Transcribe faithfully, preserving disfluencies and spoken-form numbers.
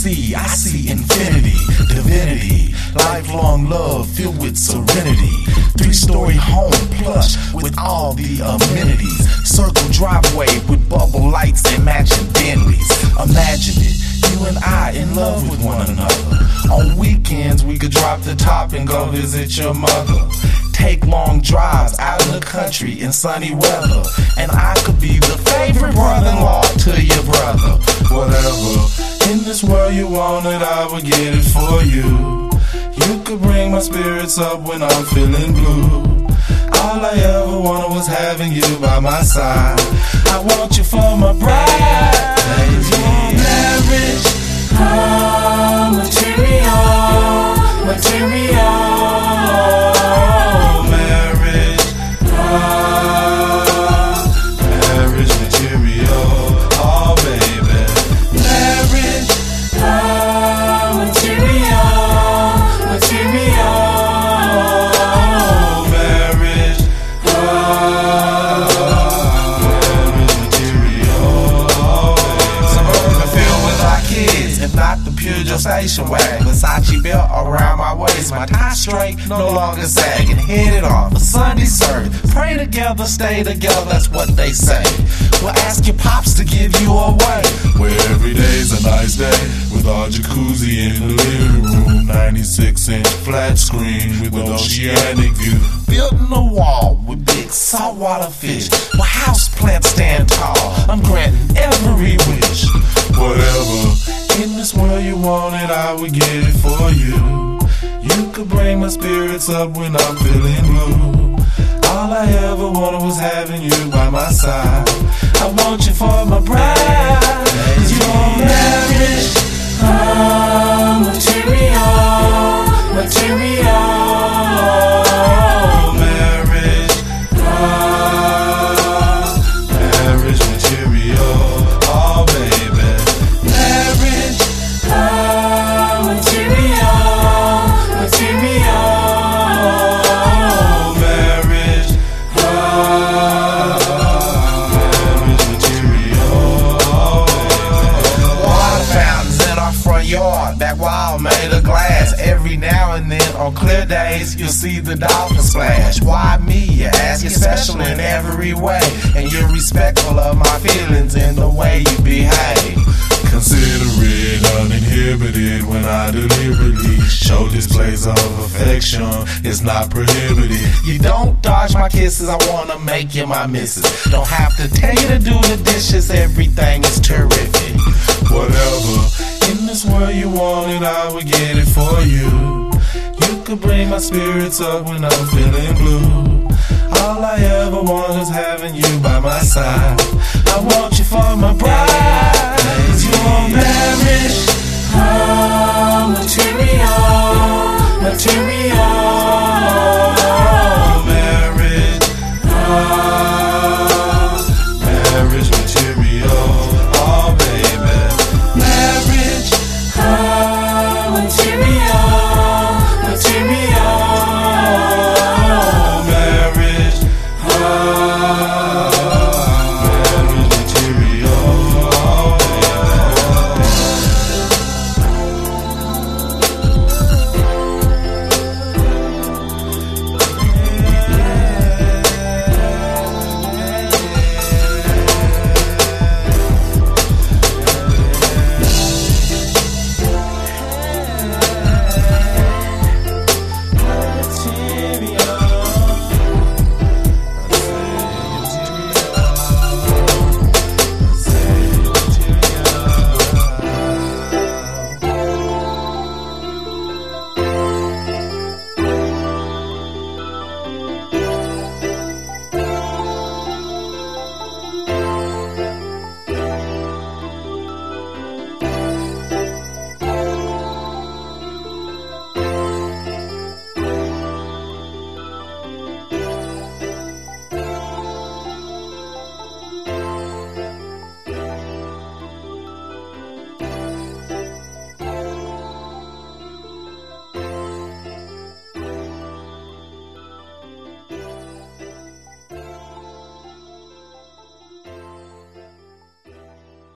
see, I see infinity, divinity, lifelong love filled with serenity. Three-story home plush with all the amenities. Circle driveway with bubble lights and matching Bentleys. Imagine it, you and I in love with one another. On weekends we could drop the top and go visit your mother. Take long drives out in the country in sunny weather, and I could be the favorite brother-in-law to your brother. Whatever, in this world you want it, I would get it for you. You could bring my spirits up when I'm feeling blue. All I ever wanted was having you by my side. I want you for my bride. Your marriage, oh, material, material. Station wagon, Versace belt around my waist, my tie straight, no longer sagging, headed off a Sunday service. Pray together, stay together, that's what they say. Well, ask your pops to give you away, where every day's a nice day, with our jacuzzi in the living room, ninety-six inch flat screen with an oceanic view. Building a wall with big saltwater fish, where house plants stand tall. I'm granting every wish. Whatever, in this world you want it, I would get it for you. You could bring my spirits up when I'm feeling blue. All I ever wanted was having you by my side. I want you for my bride. Your marriage, oh, material, material. Marriage, oh, marriage material. Oh, baby. Marriage, oh, material, material. Marriage, oh, marriage material. Water fountains in our front yard, back wall made of glass. Every now and then on clear days you'll see the dolphins splash. Why me, you ask? You're special in every way, and you're respectful of my feelings in the way you behave. Considerate, uninhibited when I deliberately show displays of affection. It's not prohibited. You don't dodge my kisses, I wanna make you my missus. Don't have to tell you to do the dishes, everything is terrific. Whatever, in this world you want it, I would get it for you. You could bring my spirits up when I'm feeling blue. All I ever want is having you by my side. I want you for my bride.